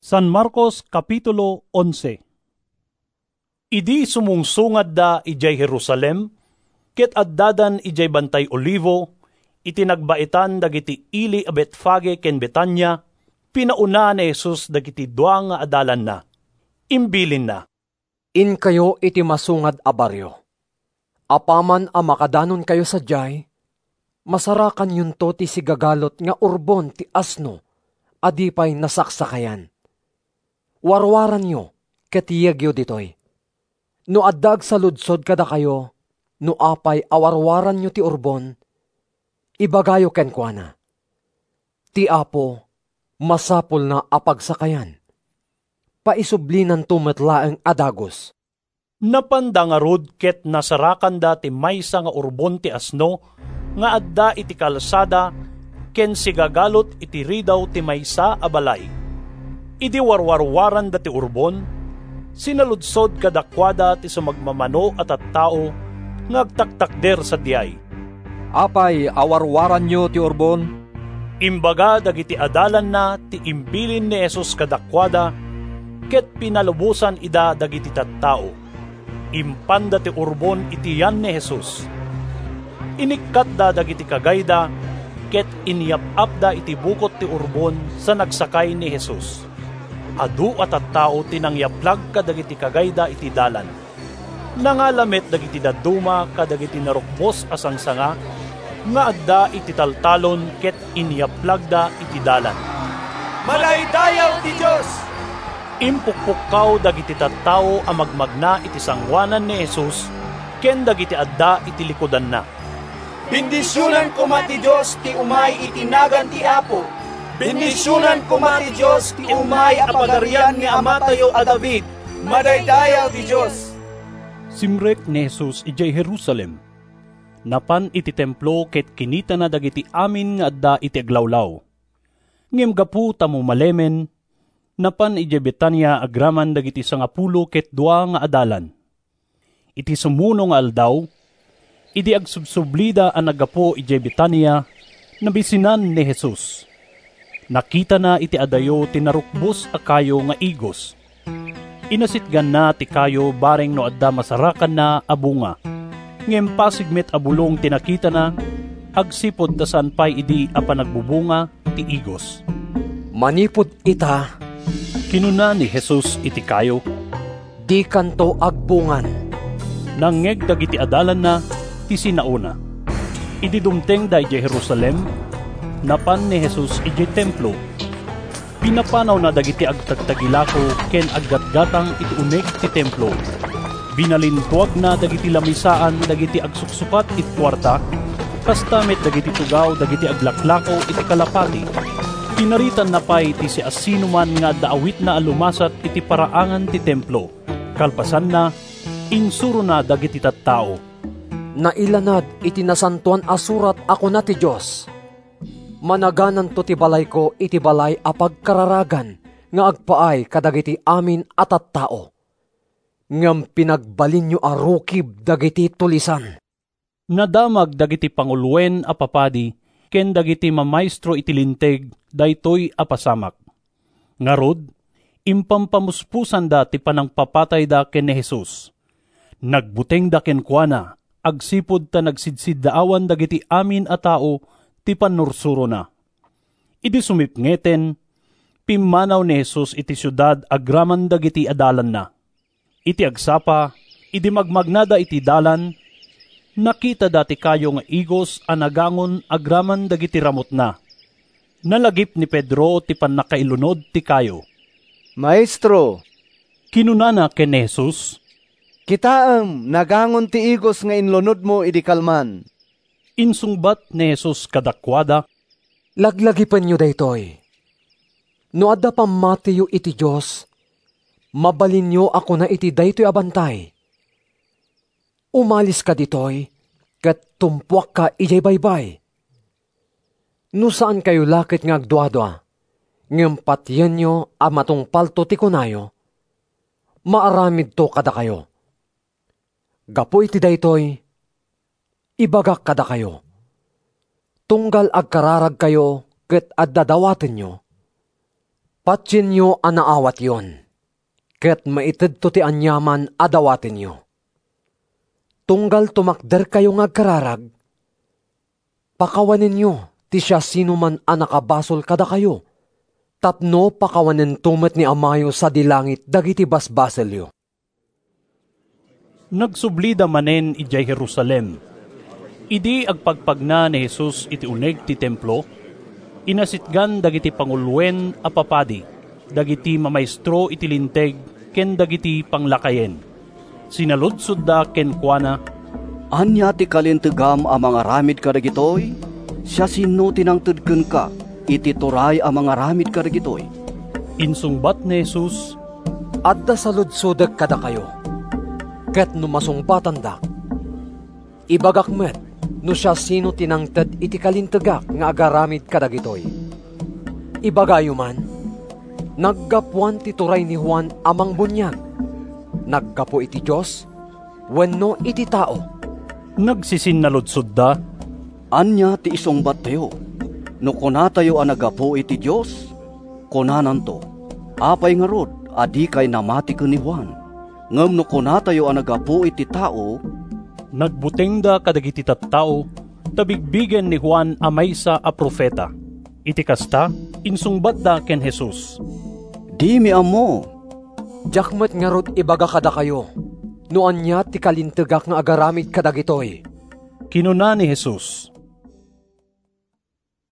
San Marcos Kapitulo 11. Idi sumungsungad da ijay Jerusalem, ket addadan ijay Bantay Olivo, itinagbaitan dagiti ili a Betfage ken Betania, pinauna ni Jesus dagiti dua nga adalan na. Imbilin na. In kayo iti masungad a baryo. Apaman a makadanon kayo sa jay, masarakan yun to ti sigagalot nga urbon ti asno, adipay nasaksakayan. Warwaran nyo, ketiyagyo ditoy. No addag sa ludsod kada kayo, no apay awarwaran nyo ti urbon, ibagayo kenkwana. Ti apo, masapol na apagsakayan. Paisublinan tumetlaeng adagos. Napandangarod ket nasarakan da ti maysa nga urbon ti asno, nga adda iti kalsada, ken sigagalot iti ridaw ti maysa a balay. Idi warwarwaran da ti urbon, sinaludsod kadakwada ti sumagmamano at tao, ngagtaktakder sa diyay. Apay, awarwaran nyo ti urbon? Imbaga dagiti adalan na ti imbilin ni Jesus kadakwada, ket pinalubusan ida dagiti tattao. Impanda ti urbon iti yan ni Jesus. Inikkat da dagiti kagayda, ket inyap-ap da iti bukot ti urbon sa nagsakay ni Jesus. Adu at tao tinangyaplag kadagiti kagayda iti dalan. Nangalamit dagiti daduma kadagiti narukbos asangsanga, nga adda iti taltalon ket inyaplag da iti dalan. Malaydayaw ti Diyos! Impukpukaw dagiti tattao a magmagna iti sangwanan ni Jesus, ken dagiti adda iti likodan na. Bendisyonan ko ti Diyos ti umay itinagan ti Apo. Bendisyonan ko ti Diyos ti umay apagarian ni ama tayo a David. Madaydayaw ti Diyos. Simrek ni Jesus ijay Jerusalem. Napan iti templo ket kinita na dagiti amin nga adda iti aglawlaw. Ngem gapu tamo malemen, napan ijay Betania agraman dagiti 10 ket 2 nga adalan. Iti sumuno nga aldaw, idi agsubsublida ang nagapo ijay Betania, nabisinan ni Jesus. Nakita na iti adayo tinarukbos a kayo nga igos. Inasitgan na ti kayo bareng no adda masarakan na abunga. Ngem pasigmet abulong tinakita na, agsipod tasan pay idi a panagbubunga ti igos. Manipod ita, kinuna ni Jesus iti kayo. Di kanto agbungan. Nangeg dagiti adalan na ti sinauna. Idi dumteng da iti Jerusalem, napan ni Jesus iti templo. Pinapanaw na dagiti agtagtagilako ken aggatgatang iti unek ti templo. Binalintuag na dagiti lamisaan dagiti agsuksukat iti kwarta, kastamit dagiti tugaw dagiti aglaklako iti kalapati. Pinaritan na pay ti si asinuman nga daawit na alumasat iti paraangan ti templo. Kalpasan na, insuro na dagiti tattao. Nailanad iti nasantuan asurat ako na ti Diyos. Managanan to ti balay ko iti balay apagkararagan nga agpaay kadagiti amin at tao. Ngam pinagbalin nyo arukib dagiti tulisan. Nadamag dagiti pangulwen a papadi, ken dagiti mamaestro iti linteg, daytoy apasamak. Ngarod, impampamuspusan da ti panangpapatay da ken ni Jesus. Nagbuteng da ken kuana, agsipod ta nagsidsiddaawan dagiti amin a tao, ti panursuro na. Idi sumipngeten, pimmanaw ni Jesus iti syudad agraman dagiti adalan na. Iti agsapa, idi magmagnada iti dalan, nakita dati kayo nga igos anagangon agraman dagiti ramot na. Nalagip ni Pedro ti pannakailunod ti kayo. Maestro, kinunana ken ni Jesus, kitaam nagangon ti igos nga inlunod mo idi kalman. Insungbat ni Jesus kadakwada, laglagipan nyo daytoy. No adda pamatiyo iti Diyos, mabalin nyo ako na iti daytoy abantay. Umalis ka ditoy, kat tumpuak ka ijay baybay. No saan kayo lakit nga agduadwa, ngem patyan nyo a matungpalto ti kunayo, maaramid to kada kayo. Gapo iti daytoy, ibagak kada kayo. Tunggal agkararag kayo ket addadawaten nyo. Patsin nyo anaawat yon, ket maitid to ti anyaman adawatin nyo. Tunggal tumakder kayo nga kararag, pakawanin nyo ti siya sino man anakabasol kada kayo, tapno pakawanin tumet ni amayo sa dilangit dagiti basbaselyo. Nagsublida manen ijay Jerusalem. Idi agpagpagna ni Jesus iti uneg ti templo, inasitgan dagiti pangulwen a papadi, dagiti mamaestro iti linteg, ken dagiti panglakayen. Sinaludsod da ken kuana, Anya ti kalintegam a mga ramid kadagitoy? Siya sino tinangtedken ka, iti turay a mga ramid kadagitoy? insungbat ni Jesus, Adda sa ludsudek kada kayo, ket no masungbatan dak, ibagak met, no siya sino tinangted iti kalintegak nga agaramid kadagitoy. Ibagayo man, naggapuan ti turay ni Juan amang bunyag, naggapo iti Diyos, wenno iti tao. Nagsisinnaludsod da, Anya ti isungbat tayo? No kuna tayo ang nagapo iti Diyos? Kunanan to, apay nga rod, adi kay namati ka ni Juan. Ngam no kuna tayo ang nagapo iti tao, nagbuteng da kadagiti tattao, tabigbigen ni Juan a maysa a profeta. Iti kasta, insungbat da ken Jesus, di mi amo. Jakmet nga rod ibaga kada kayo, no anya ti kalintegak nga agaramid kadagitoy. kinuna ni Jesus,